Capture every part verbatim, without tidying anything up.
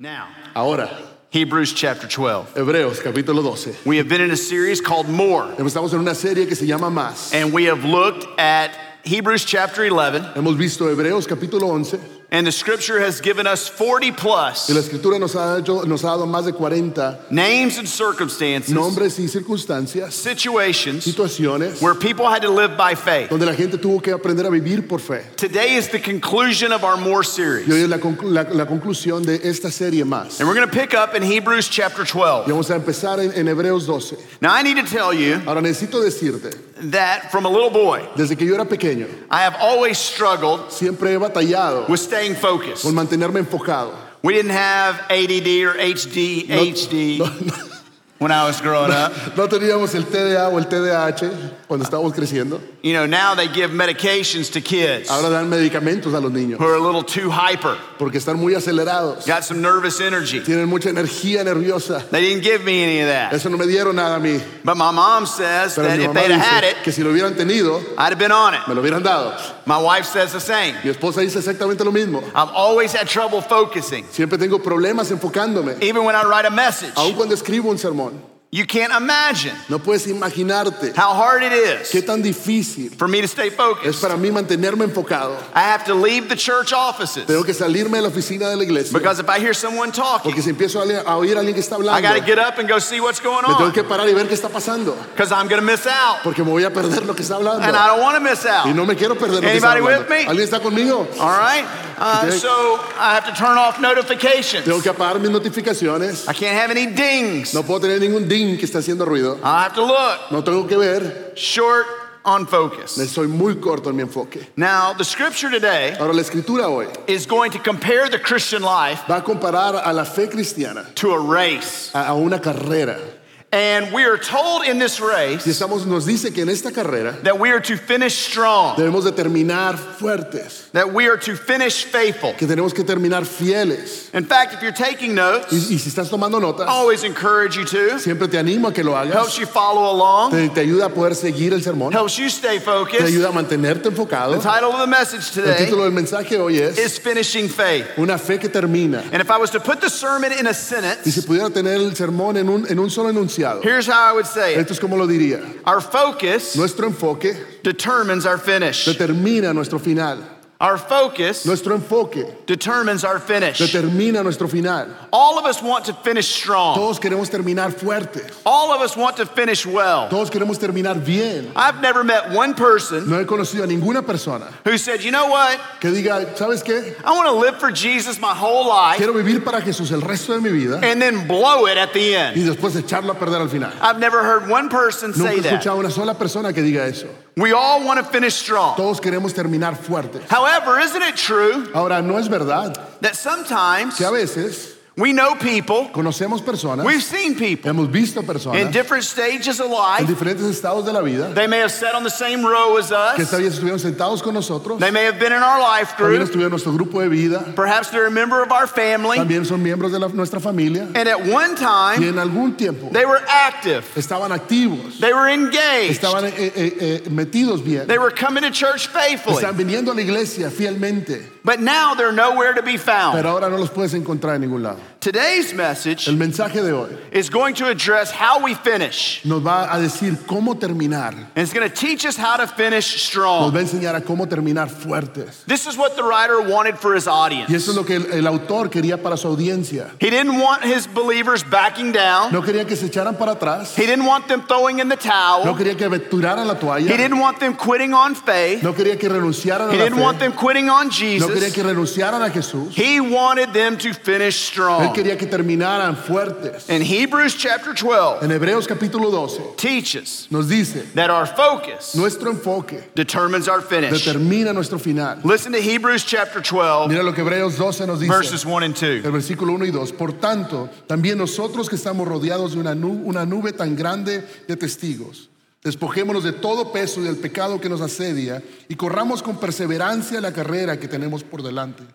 Now, Ahora, Hebrews chapter twelve. Hebreos capítulo doce. We have been in a series called More, Estamos en una serie que se llama Más. and we have looked at Hebrews chapter eleven, Hemos visto Hebreos capítulo once and the scripture has given us forty plus y la escritura nos ha, hecho, nos ha dado más de cuarenta names and circumstances, nombres y circunstancias, situations situaciones where people had to live by faith. donde la gente tuvo que aprender a vivir por fe. Today is the conclusion of our More series, Y hoy es la, conclu- la, la conclusión de esta serie Más. and we're going to pick up in Hebrews chapter twelve. Y vamos a empezar en, en Hebreos doce. Now, I need to tell you Ahora necesito decirte, that from a little boy, desde que yo era pequeño, I have always struggled siempre he batallado with staying focused. por mantenerme enfocado. We didn't have A D D or H D, H D No, when I was growing up. no teníamos el T D A o el T D A H cuando estábamos creciendo. You know, now they give medications to kids Ahora dan medicamentos a los niños who are a little too hyper, porque están muy acelerados. got some nervous energy. Tienen mucha energía nerviosa. They didn't give me any of that. Eso no me dieron nada a mí. But my mom says Pero that mi if mamá they'd have had dice it, que si lo hubieran tenido, I'd have been on it. me lo hubieran dado. My wife says the same. Mi esposa dice exactamente lo mismo. I've always had trouble focusing, Siempre tengo problemas enfocándome. even when I write a message. Aun cuando escribo un sermón, You can't imagine no puedes imaginarte how hard it is qué tan difícil for me to stay es focused. para mí mantenerme enfocado. I have to leave the church offices Tengo que salirme de la oficina de la iglesia because if I hear someone talking, porque si empiezo a, le- a oír a alguien que está I hablando, got to get up and go see what's going me tengo on que parar y ver qué está pasando because I'm going to miss out, porque me voy a perder lo que está hablando and I don't want to miss y out. no me quiero perder lo que está Anybody hablando. with me? ¿Alguien está conmigo? All right? Uh, Okay. so I have to turn off notifications. Tengo que apagar mis notificaciones. I can't have any dings. No puedo tener ningún ding que esté haciendo ruido. I have to look No tengo que ver. short on focus. Soy muy corto en mi enfoque. Now, the scripture today Ahora, la escritura hoy is going to compare the Christian life va a comparar a la fe cristiana to a race. a, a una carrera. And we are told in this Y race estamos, nos dice que en esta carrera that we are to finish strong, debemos de terminar fuertes, that we are to finish faithful. que tenemos que terminar fieles. In fact, if you're taking Y, notes, y si estás tomando notas, I always encourage you to. siempre te animo a que lo hagas. Helps you follow along, Te, te ayuda a poder seguir el sermón. helps you stay Te focused. ayuda a mantenerte enfocado. The title of the message El today título del mensaje hoy es is Finishing Faith. Una fe que termina. And if I was to put the sermon in a Y sentence, si pudiera tener el sermón en un, en un solo enunciado, here's how I would say it. esto es como lo diría. Our focus Nuestro enfoque determines our finish. determina nuestro final. Our focus Nuestro enfoque determines our finish. determina nuestro final. All of us want to finish strong. Todos queremos terminar fuertes. All of us want to finish well. Todos queremos terminar bien. I've never met one person No he conocido a ninguna persona who said, you know what? que diga, ¿sabes qué? I want to live for Jesus my whole life Quiero vivir para Jesús el resto de mi vida and then blow it at the y end. después echarlo a perder al final. I've never heard one person Nunca say he that. escuchado a una sola persona que diga eso. We all want to finish strong. Todos queremos terminar fuertes. However, isn't it true Ahora, no es verdad that sometimes que a veces we know people, conocemos personas, we've seen people hemos visto in personas different stages of en life. diferentes estados de la vida They may have sat on the same row as que us. esta vez estuvieron sentados con nosotros, They may have been in our life también group. estuvieron en nuestro grupo de vida, Perhaps they're a member of our family. también son miembros de la- nuestra familia And at one y time, en algún tiempo they were active. estaban activos, They were engaged. estaban eh, eh, eh, metidos bien, They were coming to church faithfully. están viniendo a la iglesia fielmente, But now they're nowhere to be found. pero ahora no los puedes encontrar en ningún lado. Today's message El mensaje de hoy is going to address how we finish. nos va a decir cómo terminar, And it's going to teach us how to finish nos strong. va a enseñar a cómo terminar fuertes. This is what the writer wanted for his Y audience. eso es lo que el, el autor quería para su audiencia. He didn't want his believers backing down. No quería que se echaran para atrás, He didn't want them throwing in the no towel. quería que tiraran la He toalla, didn't want them quitting on faith. no quería que renunciaran He a la didn't want fe, them quitting on no quería Jesus. que renunciaran a Jesús. He wanted them to finish Él strong. quería que terminaran fuertes. And Hebrews chapter twelve En Hebreos capítulo doce teaches nos dice, that our focus nuestro enfoque determines our finish. determina nuestro final. Listen to Hebrews chapter twelve, Mira lo que Hebreos doce nos dice, verses one and two. el versículo uno y dos. Por tanto, también nosotros que estamos rodeados de una nube, una nube tan grande de testigos, despojémonos de todo peso y del pecado que nos asedia y corramos con perseverancia la carrera que tenemos por delante,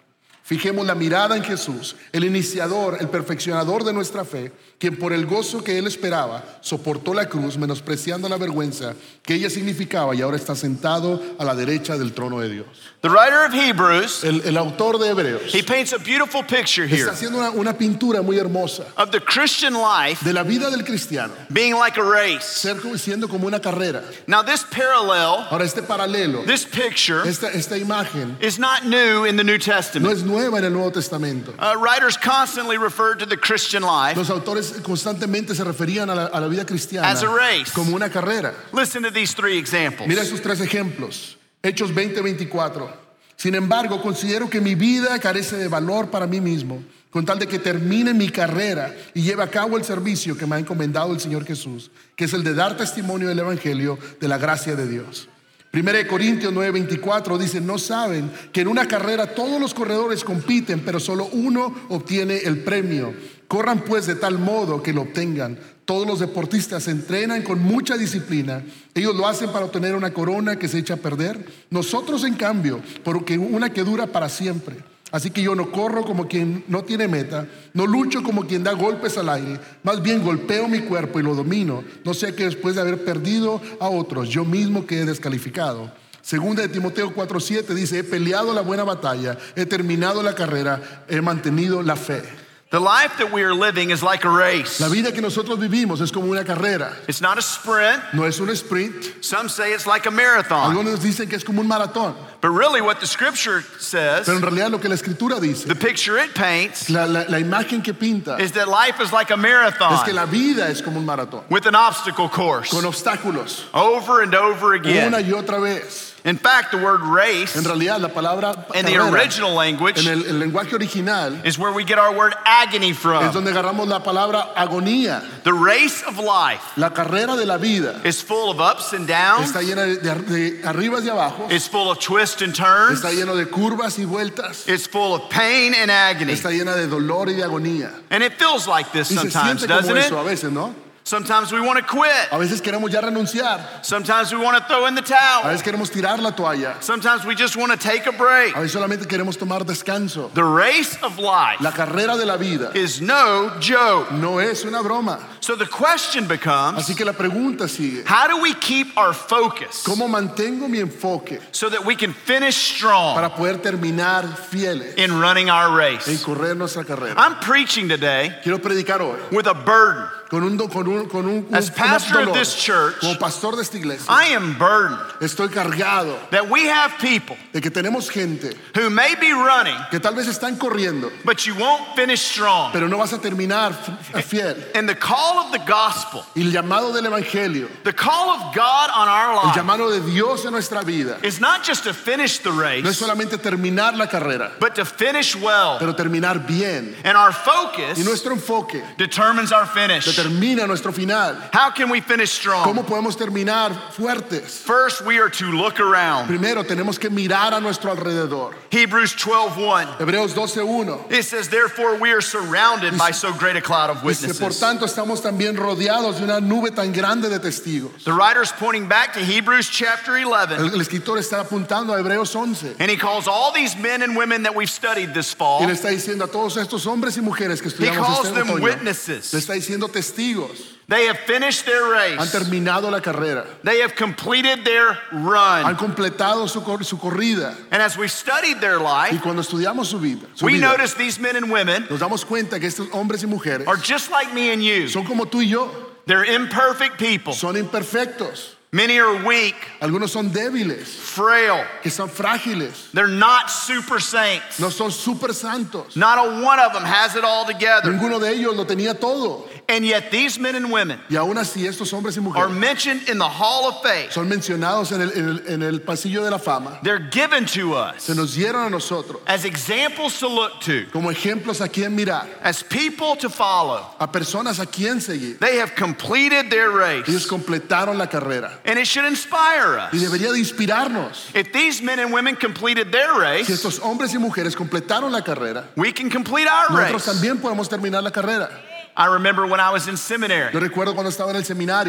Fijemos la mirada en Jesús, el iniciador, el perfeccionador de nuestra fe, quien por el gozo que él esperaba soportó la cruz, menospreciando la vergüenza que ella significaba, y ahora está sentado a la derecha del trono de Dios. The writer of Hebrews, El, el autor de Hebreos he paints a beautiful picture here está haciendo una, una pintura muy hermosa of the Christian life de la vida del cristiano, being like a race. ser como- siendo como una carrera. Now, this parallel, Ahora este paralelo, this picture, esta, esta imagen is not new in the New no Testament. es nueva en el Nuevo Testamento. Uh, writers constantly referred to the Christian life Los autores constantemente se referían a la, a la vida cristiana as a race. como una carrera. Listen to these three examples. Mira esos tres ejemplos. Hechos veinte veinticuatro. Sin embargo, considero que mi vida carece de valor para mí mismo, con tal de que termine mi carrera y lleve a cabo el servicio que me ha encomendado el Señor Jesús, que es el de dar testimonio del Evangelio de la gracia de Dios. Primera de Corintios nueve veinticuatro dice, ¿no saben que en una carrera todos los corredores compiten, pero solo uno obtiene el premio? Corran pues de tal modo que lo obtengan. Todos los deportistas se entrenan con mucha disciplina. Ellos lo hacen para obtener una corona que se echa a perder. Nosotros, en cambio, porque una que dura para siempre. Así que yo no corro como quien no tiene meta, no lucho como quien da golpes al aire, más bien golpeo mi cuerpo y lo domino, no sea que después de haber perdido a otros, yo mismo quede descalificado. Segunda de Timoteo cuatro siete dice, he peleado la buena batalla, he terminado la carrera, he mantenido la fe. The life that we are living is like a race. La vida que nosotros vivimos es como una carrera, It's not a sprint. no es un sprint. Some say it's like a marathon. Algunos dicen que es como un maratón, But really, what the scripture says, pero en realidad lo que la escritura dice, the picture it paints, la, la, la imagen que pinta, is that life is like a es que marathon la vida es como un maratón, with an obstacle course con obstáculos, over and over again. una y otra vez. In fact, the word race En realidad la palabra in the carrera, original language en el, el lenguaje original is where we get our word agony es from. donde agarramos la palabra agonía. The race of life La carrera de la vida is full of ups and downs. está llena de, de, de arribas y abajo, It's full of twists and turns. está lleno de curvas y vueltas, It's full of pain and agony. está llena de dolor y de agonía. And it feels like this Y se sometimes, siente como doesn't eso it? a veces, ¿no? Sometimes we want to quit. A veces queremos ya renunciar, Sometimes we want to throw in the a towel. veces queremos tirar la toalla, Sometimes we just want to take a break. a veces solamente queremos tomar descanso. The race of life La carrera de la vida is no joke. no es una broma. So the question becomes, Así que la pregunta sigue, how do we keep our focus ¿cómo mantengo mi enfoque so that we can finish strong para poder terminar fieles in running our en race? correr nuestra carrera? I'm preaching today Quiero predicar hoy with a burden. con un, do- con un, con un, As un- pastor un of dolor. this church, Como pastor de esta iglesia, I am burdened estoy cargado that we have people de que tenemos gente who may be running, que tal vez están corriendo, but you won't finish strong. pero no vas a terminar f- fiel. And the call of the gospel, Y el llamado del evangelio, the call of God on our el life, llamado de Dios en nuestra vida, is not just to finish the no es race, solamente terminar la carrera, but to finish well. pero terminar bien. And our Y focus nuestro enfoque determines our finish. determina nuestro final. How can we finish strong? ¿Cómo podemos terminar fuertes? First, we are to look around. Primero tenemos que mirar a nuestro alrededor. Hebrews twelve one. Hebreos doce uno. It says, therefore we are surrounded by so great a cloud of Dice, por witnesses. tanto estamos también rodeados de una nube tan grande de testigos. The writer's pointing back to Hebrews chapter eleven, El, el escritor está apuntando a Hebreos once and he calls all these men and women that we've studied this fall, y le está diciendo a todos estos hombres y mujeres que he estudiamos calls este them otoño, witnesses. le está diciendo testigos. They have finished their Han race. terminado la carrera, They have completed their han run. completado su, cor- su corrida. And as we studied their Y life, cuando estudiamos su vida, su we vida, notice these men and women nos damos cuenta que estos hombres y mujeres are just like me and you. son como tú y yo, They're imperfect people. son imperfectos. Many are weak, Algunos son débiles, frail. que son frágiles, They're not super saints. no son super santos. Not a one of them has it all together. Ninguno de ellos lo tenía todo. And yet these men and women Y aún así estos hombres y are mujeres mentioned in the hall of faith. son mencionados en el, en el, en el pasillo de la fama. They're given to Se us nos dieron a nosotros as examples to look to, como ejemplos a quien mirar, as people to follow. a personas a quien seguir. They have completed their Ellos race. completaron la carrera And it should inspire y us. debería de inspirarnos. If these men and women completed their Si race, estos hombres y mujeres completaron la carrera, we can complete our nosotros race. también podemos terminar la carrera. I remember when I was in Yo seminary, recuerdo cuando estaba en el seminario,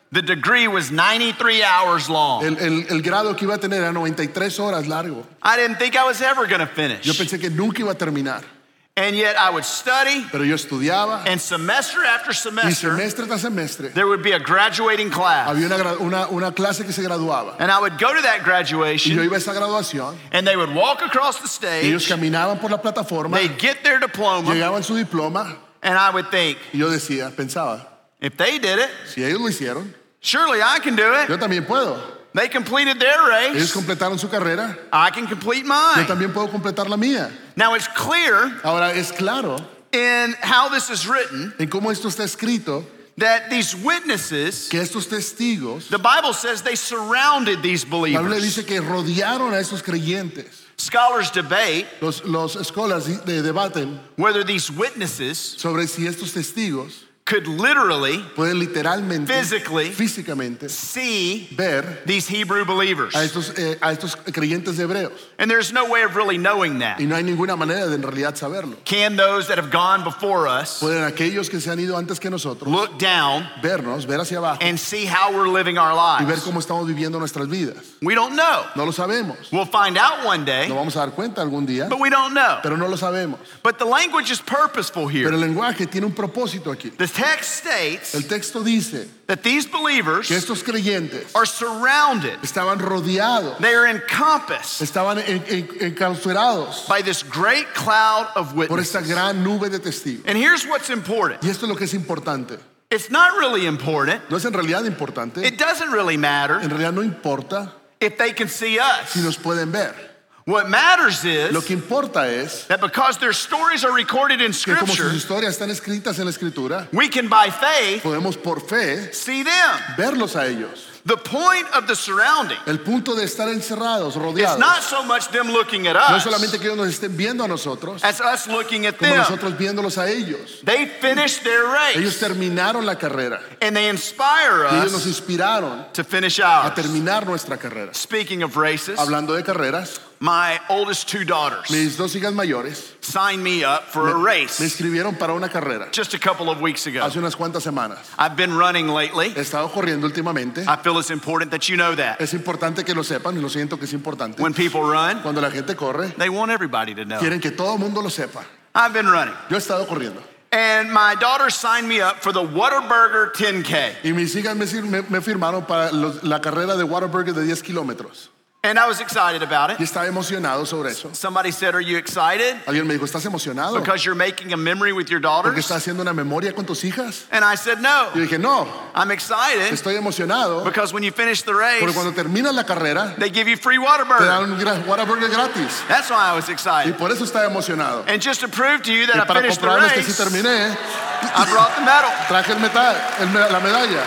The degree was ninety-three hours long. El, el, el grado que iba a tener era noventa y tres horas largo. I didn't think I was ever going to Yo finish. pensé que nunca iba a terminar, And yet I would study, pero yo estudiaba and semester after y semester, semestre tras semestre there would be a graduating class. había una, gra- una, una clase que se graduaba. And I would go to that Y yo graduation, iba a esa graduación and they would walk across the y ellos stage, caminaban por la plataforma, they'd get their diploma, llegaban su diploma and I would think, y yo decía, pensaba, if they did it, si ellos lo hicieron, surely I can do it. yo también puedo. They completed their Ellos race, completaron su carrera, I can complete yo mine. también puedo completar la mía. Now it's clear Ahora es claro in how this is written en cómo esto está escrito that these witnesses, que estos testigos, the Bible says they surrounded these la Biblia believers. dice que rodearon a estos creyentes. Scholars debate Los, los escolas de, debaten whether these witnesses sobre si estos testigos could literally pueden literalmente, Physically. físicamente, see ver these Hebrew believers. a estos, eh, a estos creyentes hebreos. And there's no way of really knowing that. Y no hay ninguna manera de en realidad saberlo. Can those that have gone before us Pueden aquellos que se han ido antes que nosotros look down vernos, ver hacia abajo and see how we're living our y ver lives? cómo estamos viviendo nuestras vidas. We don't know. No lo sabemos. We'll find out one day, Nos vamos a dar cuenta algún día, but we don't know. pero no lo sabemos. But the language is purposeful Pero here. el lenguaje tiene un propósito aquí. The text states El texto dice that these believers que estos creyentes are surrounded, estaban rodeados, they are encompassed estaban en- en- enclausurados by this great cloud of por esta witnesses. gran nube de testigos. And here's what's important. Y esto es lo que es importante. It's not really important. No es en realidad importante, It doesn't really matter en realidad no importa if they can see si us. nos pueden ver. What matters Lo is que importa es that because their stories are recorded in que como sus Scripture, historias están escritas en la escritura, we can by faith podemos por fe see them. verlos a ellos. The point of the surrounding El punto de estar encerrados, is rodeados, not so much them looking at no es us solamente que ellos nos estén viendo a nosotros, as us looking at como them. nosotros viéndolos a ellos. They finished their Ellos race terminaron la carrera and they inspire y ellos nos us inspiraron to finish a ours. terminar nuestra carrera. Speaking of races, Hablando de carreras, my oldest two daughters mis dos hijas mayores signed me up for a me race inscribieron para una carrera just a couple of weeks ago. hace unas cuantas semanas. I've been running lately. He estado corriendo últimamente. I feel it's important that you know that. Es importante que lo sepan y lo siento que es importante. When people run, Cuando la gente corre, they want everybody to know. quieren que todo el mundo lo sepa. I've been running. Yo he estado corriendo And my daughter signed me up for the Whataburger ten K. y mis hijas me, sir- me- me firmaron para los- la carrera de Whataburger de diez kilómetros. And I was excited about Y it. estaba emocionado sobre eso. Somebody said, "Are you excited Alguien me dijo, ¿estás emocionado? because you're making a memory with your Porque daughters?" estás haciendo una memoria con tus hijas. And I said, "No. Yo dije, no, I'm excited estoy emocionado because when you finish the porque race, cuando terminas la carrera they give you free te Whataburger." dan un gra- Whataburger gratis. That's why I was Y excited. por eso estaba emocionado. And just to prove to you Y that I para finished the comprobarles que sí race, terminé, I brought the medal. traje el metal, el me- la medalla.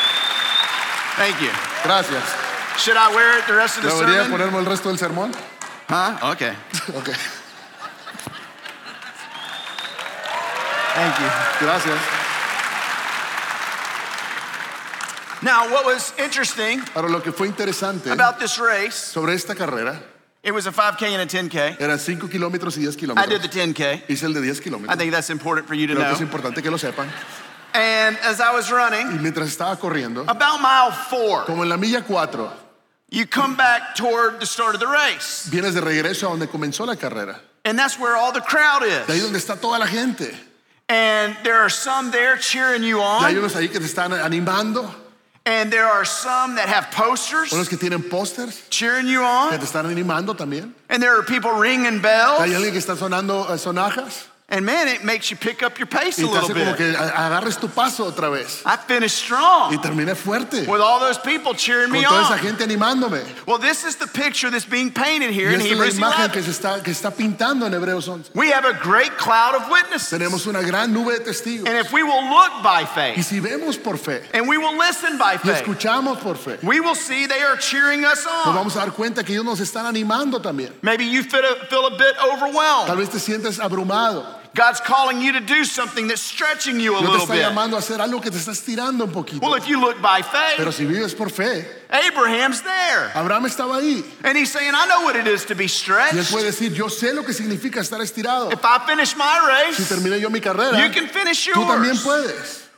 Thank you. Gracias. Should I wear it the rest of the ¿Debería sermon? ponerme el resto del sermón? Huh? Okay. Ok, Thank you. gracias. Now, what was interesting Ahora, lo que fue interesante about this race, sobre esta carrera, it was a five K and a ten K. eran cinco kilómetros y diez I did the kilómetros. ten K. Hice el de diez I kilómetros. think that's important for you to Creo que es know. importante que lo sepan. And as I was running, Y mientras estaba corriendo, about mile four, como en la milla cuatro, you come back toward the start of the race. vienes de regreso a donde comenzó la carrera. And that's where all the crowd De ahí is. donde está toda la gente. And there are some there cheering you Y hay on. unos ahí que te están animando, And there are some that have posters unos que tienen pósters cheering you que on. te están animando también. And there are people ringing Hay bells. alguien que está sonando eh, sonajas And man, it makes you pick up your pace a y te little hace como bit. que a- agarres tu paso otra vez. I finished Y strong terminé fuerte with all those people cheering con me toda esa on. gente animándome. Well, this is the picture that's being painted Y here in esta es la Hebrews imagen que eleven. se está, que está pintando en Hebreos once. We have a great cloud of witnesses. Tenemos una gran nube de testigos. And if we will look by Y faith si vemos por fe and we will listen by y faith, escuchamos por fe, we will see they are cheering us nos on. vamos a dar cuenta que ellos nos están animando también. Maybe you feel a, feel a bit Tal overwhelmed. vez te sientes abrumado. God's calling you to do something that's stretching you a Dios te little está bit. llamando a hacer algo que te está estirando un poquito. Well, if you look by Pero faith, si vives por fe, Abraham's there. Abraham estaba ahí. And he's saying, I know what it is to be Y él stretched. puede decir, yo sé lo que significa estar estirado. If I finish my Si race, terminé yo mi carrera, you can finish tú también yours. puedes.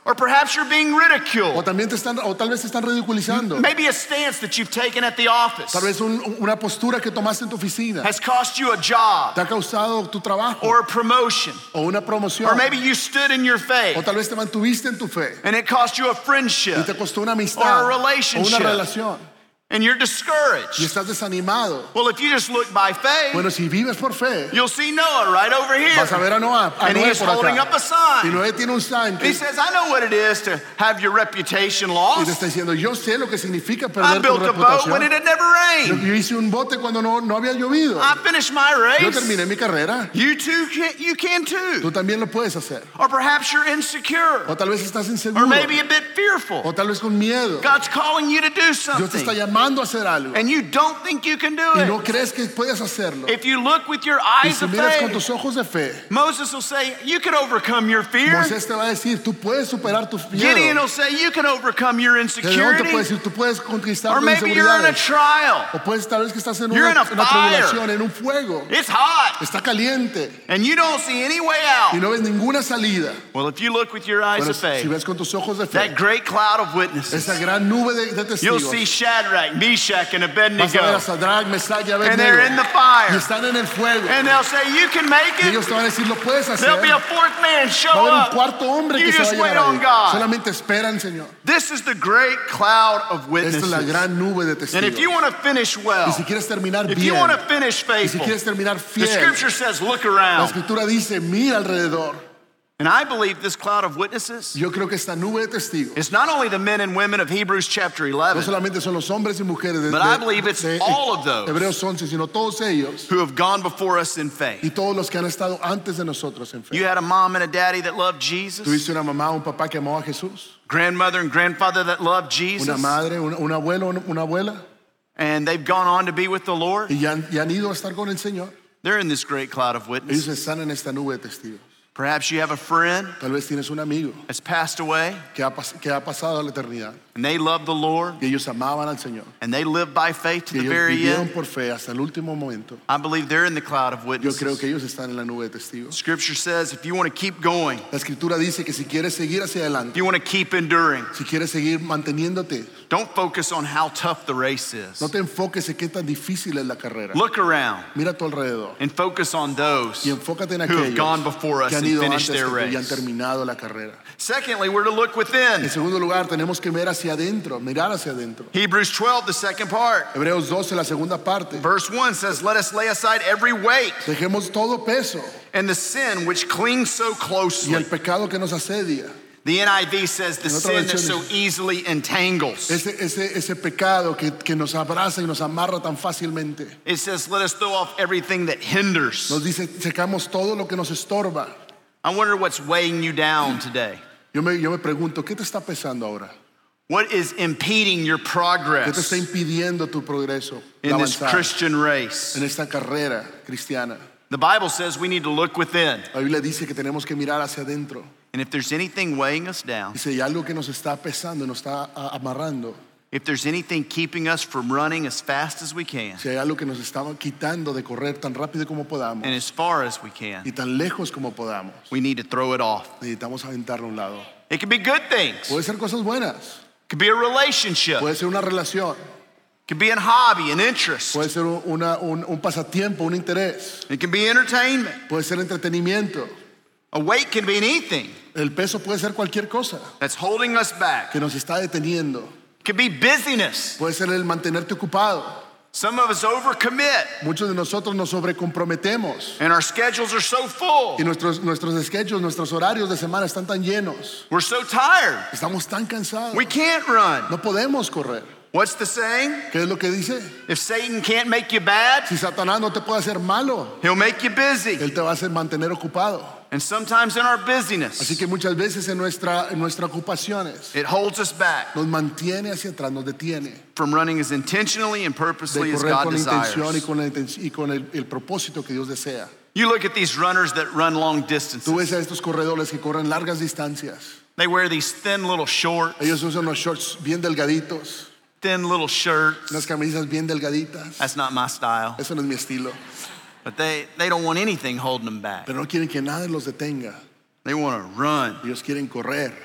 Or perhaps you're being O ridiculed. también te están, o tal vez te están ridiculizando. Maybe a stance that you've taken at the office Tal vez un- una postura que tomaste en tu oficina has cost you a job te ha causado tu trabajo or a promotion. o una promoción. Or maybe you stood in your O faith tal vez te mantuviste en tu fe and it cost you a y friendship te costó una or amistad a o una relationship relación and you're y discouraged. estás desanimado. Well, if you just look by faith, Bueno, si vives por fe, you'll see Noah right over here. vas a ver a Noah, a And Noé he's por holding up acá. a sign. Y Noé tiene un sign que He says, I know what it is to have your reputation y te lost. está diciendo, yo sé lo que significa I perder tu built a boat when it reputación. had never Yo, rained. yo hice un bote cuando no, no había llovido. I finished my Yo race. terminé mi carrera. You too can, you can too. Tú también lo puedes hacer. Or perhaps you're insecure. O tal vez estás Or inseguro. maybe a bit fearful. O tal vez con miedo. God's calling you to do Dios te está something. llamando a hacer algo. And you don't think you can do Y no it. crees que puedes hacerlo. If you look with your Y eyes si of miras con faith, tus ojos de fe, Moses will say, you can overcome your fear. Moisés te va a decir, tú puedes superar tus Gideon miedos. will say, you can overcome your Gedeón te puede insecurity. decir, tú puedes conquistar Or tus maybe you're in a inseguridades. trial. O puedes tal vez que estás en You're una, in a una fire. tribulación, en un fuego. It's hot. Está caliente And you don't see any way y out. no ves ninguna salida. Well, if you look with your eyes Bueno, of si faith, ves con tus ojos de fe, that great cloud of witnesses, esa gran nube de, de you'll testigos, see Shadrach, Meshach, and vas a ver a Abednego. Sadrach, Mesach y And they're in Abednego. the Y fire. están en el fuego. And they'll say, you can make Y it. ellos te van a decir, lo puedes hacer. There'll be a Va fourth man a show haber un up. cuarto hombre You que se va a just wait llegar on ahí. God. Solamente esperan, Señor. This is the great cloud of Esta es la witnesses. gran nube de And if you testigos. want to finish Y well, si quieres terminar if you bien, want to finish y si faithful, quieres terminar the fiel, scripture says, look la around. escritura dice, mira alrededor. And I believe this cloud of witnesses Yo creo que esta nube de testigos is not only the men and women of Hebrews chapter no eleven, solamente son los hombres y mujeres de, but I de- believe it's de all of those Hebreos once, sino todos ellos who have gone before us in faith. y todos los que han estado antes de nosotros en fe. You had a mom and a daddy that loved Jesus, Tuviste una mamá, un papá que amó a Jesús, grandmother and grandfather that loved Jesus, una madre, un, un abuelo, una, una abuela, and they've gone on to be with the Lord. y ya han, y han ido a estar con el Señor. They're in this great cloud of Ellos witnesses. están en esta nube de testigos. Perhaps you have a friend Tal vez tienes un amigo that's passed away, que ha, pas- que ha pasado a la eternidad and they love the Lord, y ellos amaban al Señor. and they live by faith to Y the ellos very vivieron end. por fe hasta el último momento. I believe they're in the cloud of Yo creo witnesses. que ellos están en la nube de testigos. Scripture says if you want to keep going, La escritura dice que si quieres seguir hacia if adelante, you want to keep enduring, si quieres seguir manteniéndote, don't focus on how tough the race is. no te enfoques en qué tan difícil es la carrera. Look around Mira a tu alrededor and focus on those y enfócate en who have aquellos gone before us que han and ido finished antes their que tú y han race. terminado la carrera. Secondly, we're to look within. En segundo lugar, tenemos que ver hacia adentro, mirar hacia adentro. Hebrews twelve, the second part. Hebreos doce, la segunda parte. Verse one says, let us lay aside every weight Dejemos todo peso and the sin which clings so y closely. el pecado que nos asedia. The N I V says the En otra sin that versión so dice- easily entangles. Ese, ese, ese pecado que, que nos abraza y nos amarra tan fácilmente. It says, let us throw off everything that hinders. Nos dice, secamos todo lo que nos estorba. I wonder what's weighing you down today. Yo me, yo me pregunto, ¿qué te está pesando ahora? What is impeding your ¿Qué te progress está impidiendo tu progreso? in la this avanzada Christian race? en esta carrera cristiana. The Bible says we need to look within. La Biblia dice que tenemos que mirar hacia adentro. And if there's anything weighing us down, Dice, hay algo que nos está pesando, nos está a- amarrando. if there's anything keeping us from running as fast as we can Si hay algo que nos está quitando de correr tan rápido como podamos and as far as we can, y tan lejos como podamos, we need to throw it off. necesitamos aventarlo a un lado. It could be good things. Puede ser cosas buenas, It could be a relationship. puede ser una relación, It could be a hobby, an interest. puede ser una- un, un pasatiempo, un interés, It can be entertainment. puede ser entretenimiento. A weight can be anything El peso puede ser cualquier cosa that's holding us back. que nos está deteniendo. It could be busyness. Puede ser el mantenerte ocupado. Some of us overcommit Muchos de nosotros nos sobrecomprometemos and our schedules are so full. y nuestros, nuestros sketches, nuestros horarios de semana están tan llenos. We're so tired. Estamos tan cansados. We can't run. No podemos correr. What's the saying? ¿Qué es lo que dice? If Satan can't make you bad, Si Satanás no te puede hacer malo, he'll make you busy. él te va a hacer mantener ocupado. And sometimes in our Así busyness, que muchas veces en, nuestra, en nuestras ocupaciones it holds us back nos mantiene hacia atrás, nos detiene from running as intentionally and de purposely as correr God con la intención y desires. con, la inten- y con el, el propósito que Dios desea. You look at these runners that run long Tú distances. ves a estos corredores que corren largas distancias. They wear these thin little shorts, Ellos usan unos shorts bien delgaditos, thin little shirts. unas camisas bien delgaditas. That's not my style. Eso no es mi estilo. But they, they don't want anything holding them back. Pero no quieren que nada los detenga. They want to run. Ellos quieren correr.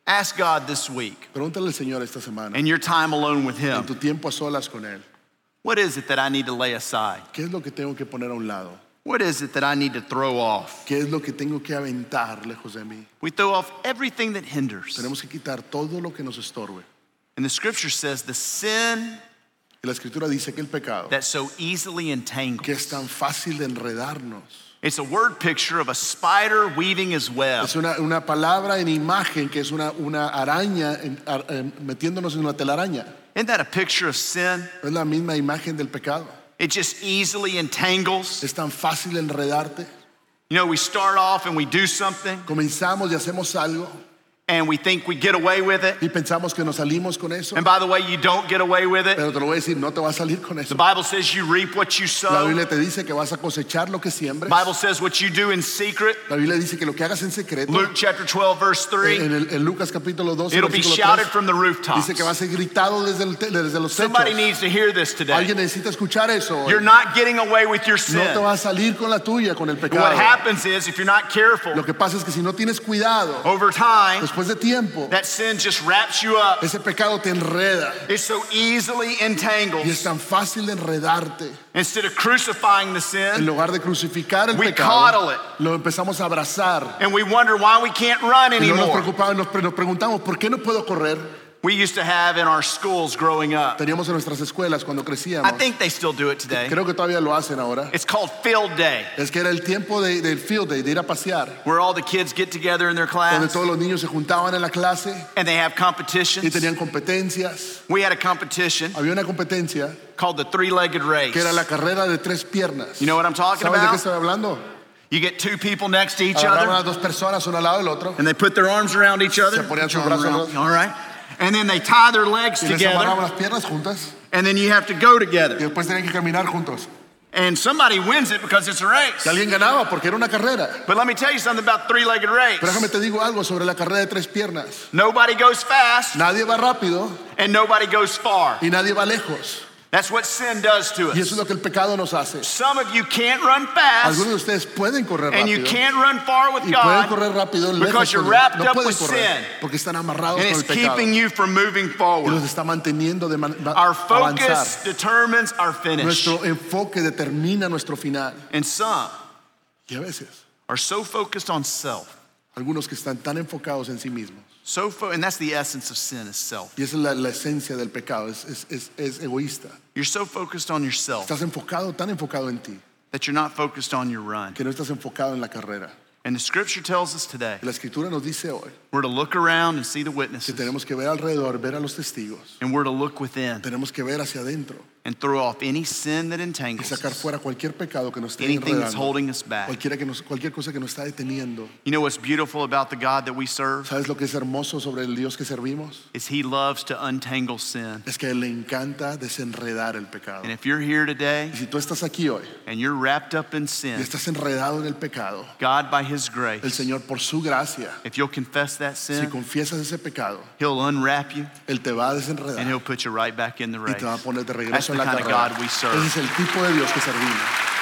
Ask God this week, Pregúntale al Señor esta semana, in your time alone with en Him, tu tiempo a solas con Él, what is it that I need to lay aside? ¿qué es lo que tengo que poner a un lado? What is it that I need to throw off? ¿Qué es lo que tengo que aventar lejos de mí? We throw off everything that hinders. Tenemos que quitar todo lo que nos estorbe. And the scripture says the sin Y la Escritura dice que el pecado, that so easily entangles. que es tan fácil de enredarnos, It's a word picture of a spider weaving his web. es una, una palabra en imagen que es una, una araña en- ar- en- metiéndonos en una telaraña. Isn't that a picture of sin? Es la misma imagen del pecado. It just easily entangles. Es tan fácil enredarte. You know, we start off and we do something Comenzamos y hacemos algo and we think we get away with it. y pensamos que nos salimos con eso. And by the way, you don't get away with it. Pero te lo voy a decir, no te vas a salir con The eso. Bible says you reap what you La sow. Biblia te dice que vas a cosechar lo que The siembres. Bible says what you do in secret. La Biblia dice que lo que hagas en secreto, Luke chapter twelve, verse three. en, el- en Lucas capítulo doce, It'll be versículo shouted tres, from the rooftops. dice que va a ser gritado desde, el te- desde los Somebody techos. needs to hear this today. Alguien necesita escuchar eso hoy. You're not getting away with your No te sin. vas a salir con la tuya, con el But pecado. what happens is, if you're not careful, Lo que pasa es que si no tienes cuidado, over time, después de tiempo, that sin just wraps you up. ese pecado te enreda It so easily y es entangles. tan fácil de enredarte. Instead of crucifying the En sin, lugar de crucificar el we pecado, coddle it. lo empezamos a abrazar. And we wonder why we can't run Y no nos anymore. preocupamos, nos, pre- nos preguntamos, ¿por qué no puedo correr? We used to have in our schools growing up. Teníamos en nuestras escuelas cuando I crecíamos. think they still do it today. Creo que todavía lo hacen ahora. It's called field day, Es que era el tiempo de- del field day, de ir a pasear, where all the kids get together in their donde class todos los niños se juntaban en la clase and they have y competitions. tenían competencias. We had a competition Había una competencia called the three-legged race. que era la carrera de tres piernas. You know what I'm talking ¿Sabes de qué about? estoy hablando? You get two people next to each Agarraban a other dos personas uno al lado del otro, and they put their arms around each other. se ponían sus brazos alrededor All right. And then they tie their legs y les amarraban together las piernas juntas and then you have to go y together. después tenían que caminar juntos. And somebody wins it because it's a race. Y alguien ganaba porque era una carrera. But let me tell you something about three-legged race. Pero déjame te digo algo sobre la carrera de tres piernas. Nobody goes fast Nadie va rápido and nobody goes far. y nadie va lejos. That's what sin does to Y eso es us. lo que el pecado nos hace. Some of you can't run fast Algunos de ustedes pueden correr and you rápido can't run far with y pueden God correr rápido because lejos you're con Dios. wrapped No up pueden with correr sin porque están amarrados and con it's el pecado keeping you from moving y los forward. está manteniendo de man- va- Our avanzar. focus determines our finish. Nuestro enfoque determina nuestro final. And some Y a veces, are so focused on self. algunos que están tan enfocados en sí mismos. So fo- and that's the essence of sin is self. Y esa es la, la esencia del pecado, es, es, es, es egoísta. You're so focused on yourself Estás enfocado, tan enfocado en ti, that you're not focused on your run. que no estás enfocado en la carrera. And the scripture tells us today Y la escritura nos dice hoy we're to look around and see the que witnesses tenemos que ver alrededor, ver a los testigos. and we're to look within Tenemos que ver hacia adentro and throw off any sin that y entangles sacar us, fuera cualquier pecado que nos esté anything that's enredando, holding us back. cualquiera que nos, cualquier cosa que nos está deteniendo. You know what's beautiful about the God that we serve? ¿Sabes lo que es hermoso sobre el Dios que servimos? Is he loves to untangle sin. Es que a Él le encanta desenredar el pecado. And if you're here today Y si tú estás aquí hoy and you're wrapped up in y sin, estás enredado en el pecado, God by his el grace, Señor por su gracia, if you'll confess that si sin, confiesas ese pecado, he'll unwrap you Él te va a and desenredar he'll put you right back in the y te va a race. poner de That's regreso the en la kind of carrera. God we Ese serve. es el tipo de Dios que servimos.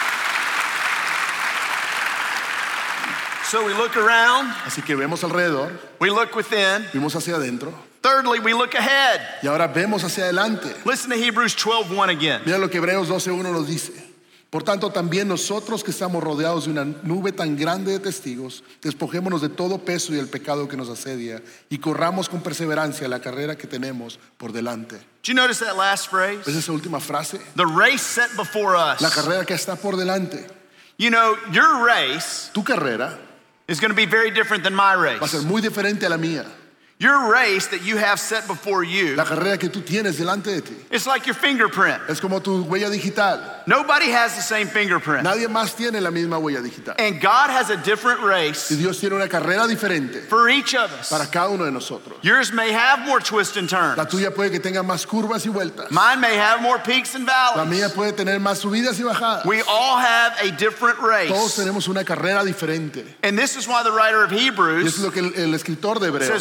So we look around, Así que vemos alrededor, we look within. vimos hacia adentro Thirdly, we look ahead. y ahora vemos hacia adelante. Listen to Hebrews twelve one again. Mira lo que Hebreos doce uno nos dice. Por tanto, también nosotros que estamos rodeados de una nube tan grande de testigos, despojémonos de todo peso y el pecado que nos asedia y corramos con perseverancia la carrera que tenemos por delante. Did you notice that last phrase? ¿Ves esa última frase? The race set before us. La carrera que está por delante. You know, your race Tu carrera is going to be very different than my va a ser race. muy diferente a la mía. Your race that you have set before you, La carrera que tú tienes delante de ti it's like your fingerprint. es como tu huella digital. Nobody has the same fingerprint. Nadie más tiene la misma huella digital. And God has a different Y race Dios tiene una carrera diferente for each of para us. cada uno de nosotros. Yours may have more twists and La turns. tuya puede que tenga más curvas y vueltas. Mine may have more peaks and La mía valleys. puede tener más subidas y bajadas. We all have a different Todos race. tenemos una carrera diferente. And this is why the writer of Y eso es Hebrews lo que el, el escritor de says Hebreos we need to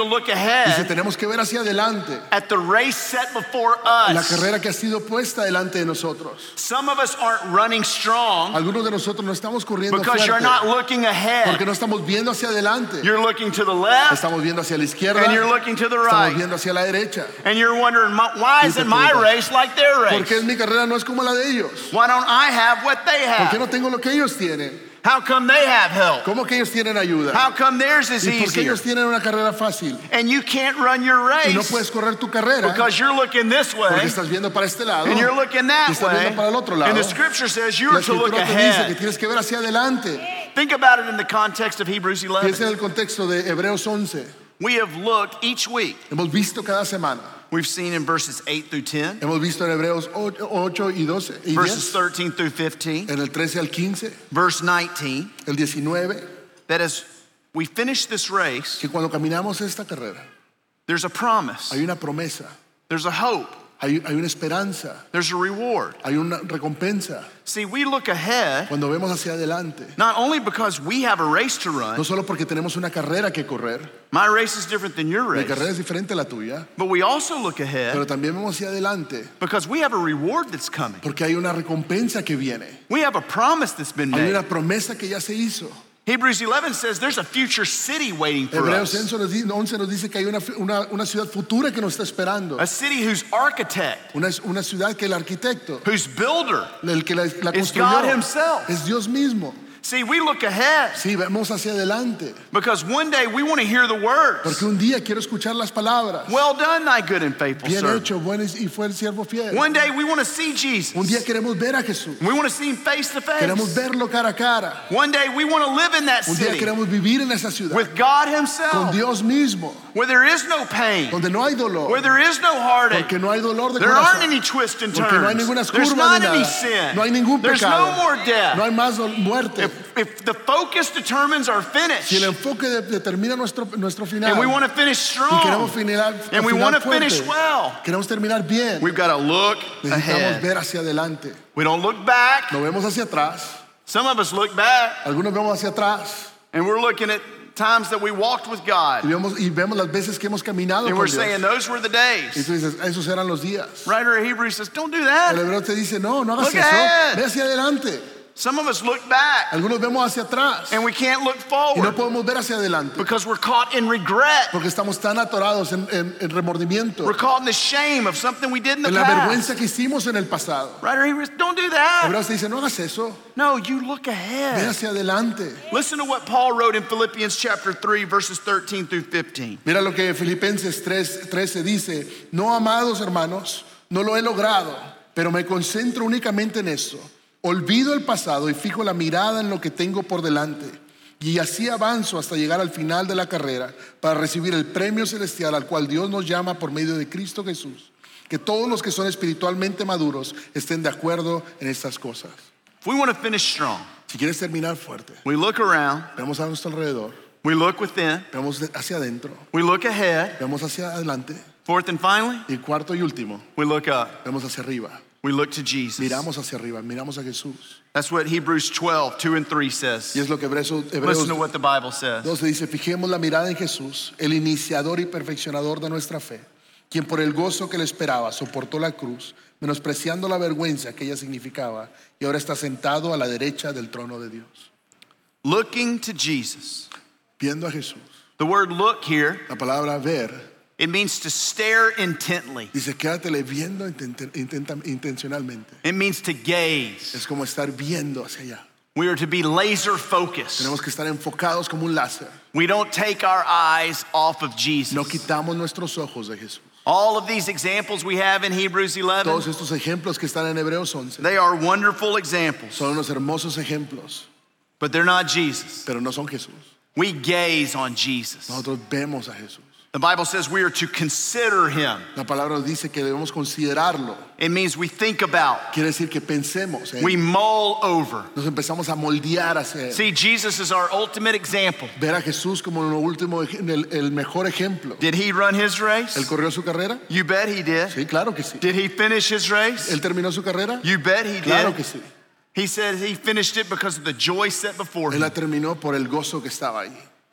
look Dice, ahead tenemos que ver hacia adelante at the race set before la us. carrera que ha sido puesta delante de nosotros. Some of us aren't running strong Algunos de nosotros no estamos corriendo because you're fuerte not looking ahead. porque no estamos viendo hacia adelante. You're looking to the left Estamos viendo hacia la izquierda, and you're looking to the estamos right. viendo hacia la derecha. And you're wondering, "My- why Y te isn't my preguntas, race like their ¿Por race? qué mi carrera no es como la de ellos? Why don't I have what they ¿Por qué have? no tengo lo que ellos tienen? How come they have help? ¿Cómo que ellos tienen ayuda? How come theirs is ¿Y por qué easier? ellos tienen una carrera fácil? And you can't run your Y no race puedes correr tu carrera because you're looking this porque way estás viendo para este lado. and you're looking Y that estás viendo para el otro way. lado. And the scripture says La you're to look escritura te dice que ahead. tienes que ver hacia adelante. Think about it in the context of Hebrews Y eleven. ese es el contexto de Hebreos once. We have looked each week. Hemos visto cada semana. We've seen in verses eight through ten, Hemos visto en Hebreos ocho y doce y verses diez, thirteen through fifteen, en el trece al quince, verse nineteen, el diecinueve, that as we finish this race, que cuando caminamos esta carrera there's a promise, hay una promesa, there's a hope, hay, hay una esperanza, there's a reward. hay una recompensa. See, we look ahead Cuando vemos hacia adelante, not only because we have a race to run. no solo porque tenemos una carrera que correr, My race is different than your mi race. carrera es diferente a la tuya, But we also look ahead pero también vemos hacia adelante because we have a reward that's coming. porque hay una recompensa que viene, We have a promise that's been hay made. una promesa que ya se hizo. Hebrews eleven says there's a future city waiting for Hebreos us. once nos dice que hay una, una, una ciudad futura que nos está esperando, A city whose architect, una, una ciudad que el arquitecto, whose builder, el que la, la is construyó, God himself. es Dios mismo. See, we look ahead Sí, vemos hacia adelante, because one day we want to hear the words. porque un día quiero escuchar las palabras. Well done, thy good and faithful Bien servant. hecho, buen y fue el siervo fiel. One day we want to see Jesus. Un día queremos ver a Jesús, We want to see him face to queremos face. verlo cara a cara. One day we want to live in that Un día city queremos vivir en esa ciudad with God con himself, Dios mismo, where there is no pain, donde no hay dolor, where there is no heartache, porque no hay dolor de there aren't corazón, any twists and porque no hay ninguna turns, there's curva not ni any nada, sin, no hay ningún there's no pecado, more no death. hay más dol- muerte. If, if the focus determines our finish, Si el enfoque de- determina nuestro, nuestro final and we want to finish y strong, queremos final, and we final want to fuerte, finish well, queremos terminar bien, we've got to look necesitamos ahead. ver hacia adelante. We don't look back. No vemos hacia atrás, Some of us look back, algunos vemos hacia atrás and we're looking at times that we walked with y God, vemos, y vemos las veces que hemos caminado and con we're Dios. saying those were the Y days. tú dices, esos eran los días. Writer of Hebrews says, don't do El that. hebreo te dice, no, no hagas Look eso, ahead. ve hacia adelante. Some of us look back, Algunos vemos hacia atrás and we can't look y no forward podemos ver hacia adelante because we're caught in regret. porque estamos tan atorados en, en- en remordimiento, We're caught in the shame of something we did in the en la past. vergüenza que hicimos en el pasado. Writer of Hebrews, don't do that. Hebreos te dice, no hagas eso, No, you look ve ahead. hacia adelante. Listen to what Paul wrote in Philippians chapter three, verses thirteen through fifteen. Mira lo que Filipenses tres trece dice, no, amados hermanos, no lo he logrado, pero me concentro únicamente en esto. Olvido el pasado y fijo la mirada en lo que tengo por delante. Y así avanzo hasta llegar al final de la carrera para recibir el premio celestial al cual Dios nos llama por medio de Cristo Jesús. Que todos los que son espiritualmente maduros estén de acuerdo en estas cosas. If we want to finish strong, Si quieres terminar fuerte, we look around, vemos a nuestro alrededor, we look within, vemos hacia adentro, we look ahead. vemos hacia adelante Fourth and finally, y cuarto y último, we look up. vemos hacia arriba. We look to Jesus. Miramos hacia arriba, miramos a Jesús. That's what Hebrews twelve, two and three says. Y es lo que Hebreos, Listen Hebreos to what the Bible says. doce dice, fijemos la mirada en Jesús, el iniciador y perfeccionador de nuestra fe, quien por el gozo que le esperaba soportó la cruz, menospreciando la vergüenza que ella significaba, y ahora está sentado a la derecha del trono de Dios. Looking to Jesus. Viendo a Jesús. The word look here, La palabra ver it means to stare intently. dice, quédatele viendo intenta- intenta- intencionalmente. It means to gaze. Es como estar viendo hacia allá. We are to be laser focused. Tenemos que estar enfocados como un láser. We don't take our eyes off of Jesus. No quitamos nuestros ojos de Jesús. All of these examples we have in Hebrews eleven, Todos estos ejemplos que están en Hebreos once they are wonderful examples, son unos hermosos ejemplos, but they're not Jesus. pero no son Jesús. We gaze on Jesus. Nosotros vemos a Jesús. The Bible says we are to consider him. La palabra nos dice que debemos considerarlo. It means we think about, Quiere decir que pensemos en él. we mull over. Nos empezamos a moldear hacia él. See, Jesus is our ultimate example. Ver a Jesús como el último, ej- el, el mejor ejemplo. Did he run his race? ¿Él corrió su carrera? You bet he did. Sí, claro que sí. Did he finish his race? ¿Él terminó su carrera? You bet he Claro did. que sí. He said he finished it because of the joy set before Él la him. terminó por el gozo que estaba ahí.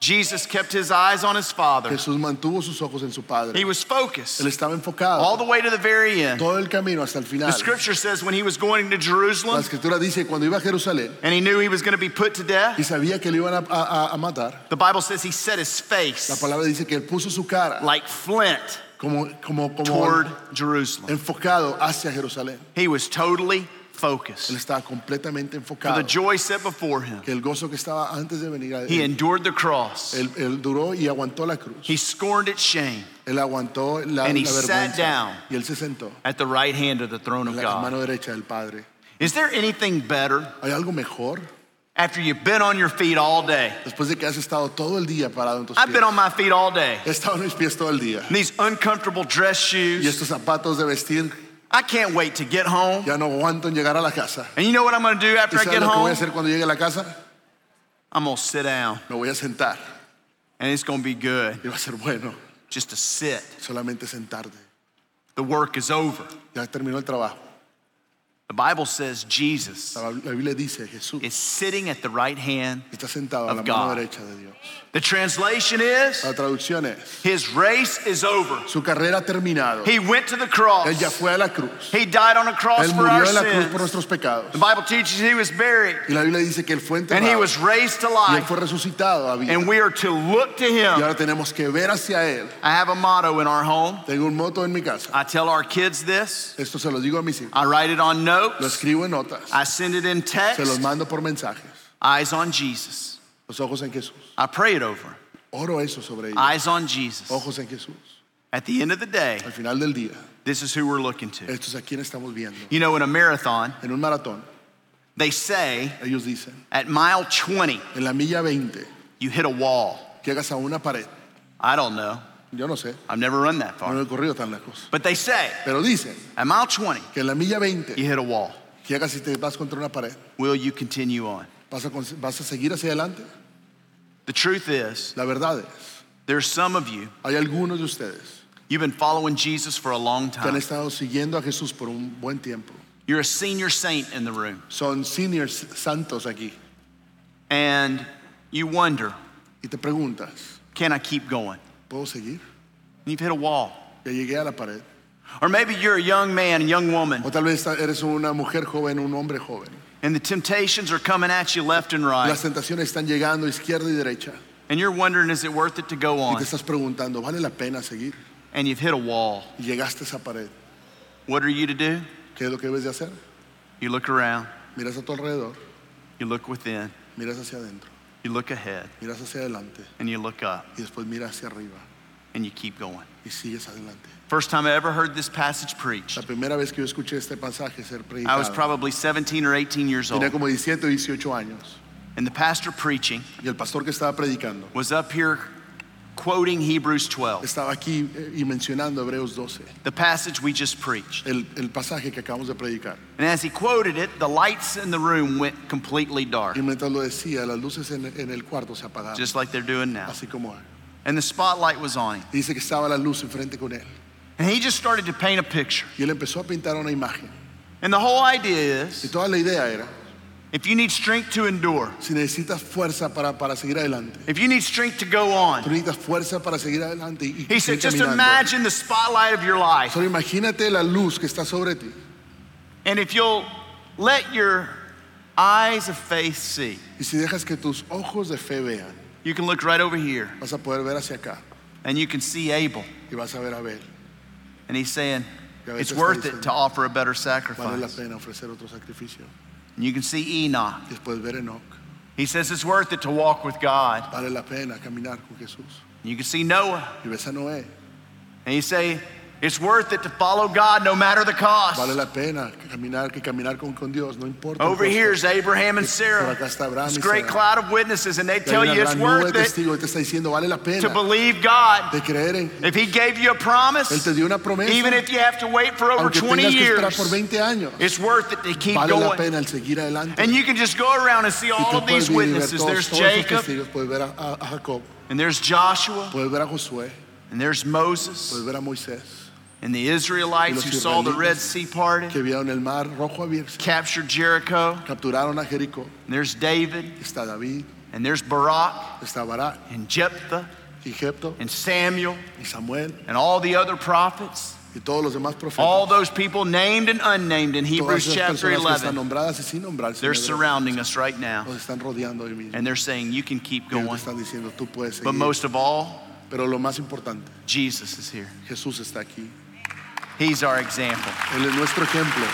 Jesus kept his eyes on his Father. Jesús mantuvo sus ojos en su Padre. He was focused Él estaba enfocado all the way to the very end. todo el camino hasta el final. The scripture says when he was going to La Jerusalem escritura dice cuando iba a Jerusalén and he knew he was going to be put to death, y sabía que le iban a, a- a matar, the Bible says he set his la face palabra dice que él puso su cara like flint como, como, como toward Jerusalem. enfocado hacia Jerusalén. He was totally Él focused. estaba completamente For enfocado. the joy set before him, Que el gozo que estaba antes de venir a he él, endured the cross. él, él duró y aguantó la cruz. He scorned its shame Él aguantó la, And he la sat vergüenza down y él se sentó at the right hand of the throne en of la God. mano derecha del Padre. Is there anything better ¿Hay algo mejor? after you've been on your feet all day? Después de que has estado todo el día parado en tus I've pies. been on my feet all day. He estado en mis pies todo el día. These uncomfortable dress Y shoes. estos zapatos de vestir, I can't wait to get home. ya no aguanto en llegar a la casa. And you know what I'm going to do ¿Y after I sabes get lo que voy a home? hacer cuando llegue a la casa? I'm going to sit down. Me voy a sentar. And it's going to be good Y va a ser bueno just to sit. solamente sentarte. The work is over. Ya terminó el trabajo. The Bible says Jesus La la Biblia dice, Jesús is sitting at the right hand. está sentado a of la God. mano derecha de Dios. The translation is La traducción es, his race is over. su carrera ha terminado. He went to the cross. Él ya fue a la cruz. He died on a cross Él for our murió en la cruz por sins. nuestros pecados. The Bible teaches he was buried Y la Biblia dice que él fue and he enterrado was raised to y él life. fue resucitado a vida. And we are to look to Y him. ahora tenemos que ver hacia él. I have a motto in our home. Tengo un moto en mi casa. I tell our kids this. Esto se lo digo a mis hijos. I write it on Lo notes. escribo en notas. I send it in text. Se los mando por mensajes. Eyes on Jesus. Los ojos en Jesús. I pray it over. Oro eso sobre ellos. Eyes on Jesus. Ojos en Jesús. At the end of the day, Al final del día, this is who we're looking to. esto es a quien estamos viendo. You know, in a marathon, En un maratón, they say ellos dicen, at mile twenty, en la milla veinte, you hit a wall. llegas a una pared. I don't know. Yo no sé, I've never run that no far. he corrido tan lejos. But they say Pero dicen at mile twenty, que en la milla veinte, you hit a wall. llegas y te vas contra una pared. Will you continue on? ¿Vas a, con- vas a seguir hacia adelante? The truth is, La verdad es, there's some of you, hay algunos de ustedes you've been following Jesus for a long que han time. estado siguiendo a Jesús por un buen tiempo. You're a senior saint in the room. Son seniors santos aquí. And you wonder, Y te preguntas, can I keep going? ¿puedo seguir? And you've hit a wall. Ya llegué a la pared. Or maybe you're a young man, a young woman, O tal vez eres una mujer joven, un hombre joven. and the temptations are coming at you left and right. Las tentaciones están llegando izquierda y derecha. And you're wondering, is it worth it to go Y on? te estás preguntando, ¿vale la pena seguir? And you've hit a wall. Y llegaste a esa pared. What are you to do? ¿Qué es lo que debes de hacer? You look around, Miras a tu alrededor, you look within, miras hacia adentro, you look ahead, miras hacia adelante and you look up, y después miras hacia arriba and you keep going. y sigues adelante. First time I ever heard this passage preached, La primera vez que yo escuché este pasaje ser I was predicado, probably seventeen or eighteen years tenía old. como diecisiete o dieciocho años. And the pastor preaching Y el pastor que estaba predicando was up here quoting Hebrews twelve, estaba aquí eh, y mencionando Hebreos doce, the passage we just preached. el, el pasaje que acabamos de predicar. And as he quoted it, the lights in the room went completely dark, Y mientras lo decía, las luces en, en el cuarto se apagaron, just like they're doing now. así como él. And the spotlight was on him. Y dice que estaba la luz enfrente con él. And he just started to paint a picture. Y él empezó a pintar una imagen. And the whole idea Y is, toda la idea era, if you need strength to endure, si necesitas fuerza para, para seguir adelante, if you need strength to go tú on, necesitas fuerza para seguir adelante y, y he said, seguir just caminando. imagine the spotlight of your life. Solo imagínate la luz que está sobre ti. And if you'll let your eyes of faith see, Y si dejas que tus ojos de fe vean, you can look right over here vas a poder ver hacia acá and you can see Abel. y vas a ver a Abel. And he's saying, Y a veces it's está worth diciendo, it to offer a better Vale la sacrifice. pena ofrecer otro sacrificio. And you can see Enoch. Y después ver Enoch. He says it's worth it to walk with God. Vale la pena caminar con Jesús. And you can see Noah. Y ves a Noé. And you say, it's worth it to follow God no matter the cost. Vale la pena caminar, que caminar con, con Dios, no importa. el Over costo. here is Abraham and Por Sarah. acá está Abraham This y great Sara. cloud of witnesses, and they Y hay tell una you it's gran nube de worth it testigos y te está diciendo, vale la to pena believe God. de creer en. If He gave you a Él promise, te dio una promesa. even if you have to wait for over Aunque twenty tengas que esperar por years, veinte años, it's worth it to keep vale la going. pena el seguir adelante. And you can just go around and see Y all tú of these puedes ir y ver witnesses. todos, There's todos esos Jacob, testigos. Puedes ver a, a- a Jacob, and there's Joshua, puedes ver a Josué, and there's Moses, puedes ver a Moisés, and the Israelites Y who los saw the israelitas Red Sea parted, que vieron el mar rojo abierto, captured Jericho. capturaron a Jericó. And there's David, Está David, And there's Barak está Barak and Jephthah y Jepto and Samuel y Samuel and all the other prophets. y todos los demás profetas. All those people named and unnamed in Hebrews Todas esas chapter personas que están eleven. nombradas y sin nombrarse. They're en Hebreo, surrounding us right now. nos están rodeando hoy mismo. And they're saying, you can keep Y ellos going. te están diciendo, tú puedes But seguir. most of all, Pero lo más importante, Jesus is here. Jesús está aquí. He's our example. Él es nuestro ejemplo.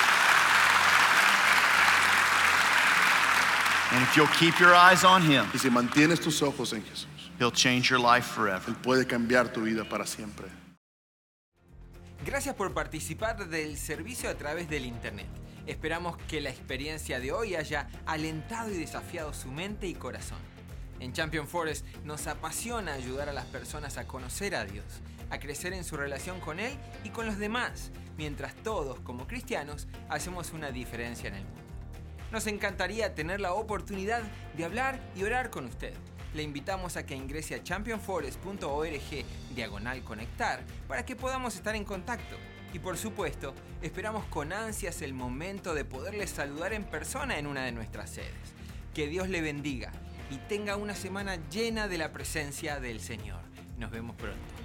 And if you'll keep your eyes on him, Y si mantienes tus ojos en Jesús, he'll change your life forever. Él puede cambiar tu vida para siempre. Gracias por participar del servicio a través del internet. Esperamos que la experiencia de hoy haya alentado y desafiado su mente y corazón. En Champion Forest nos apasiona ayudar a las personas a conocer a Dios, a crecer en su relación con Él y con los demás, mientras todos, como cristianos, hacemos una diferencia en el mundo. Nos encantaría tener la oportunidad de hablar y orar con usted. Le invitamos a que ingrese a champion forest punto org diagonal conectar para que podamos estar en contacto. Y por supuesto, esperamos con ansias el momento de poderles saludar en persona en una de nuestras sedes. Que Dios le bendiga y tenga una semana llena de la presencia del Señor. Nos vemos pronto.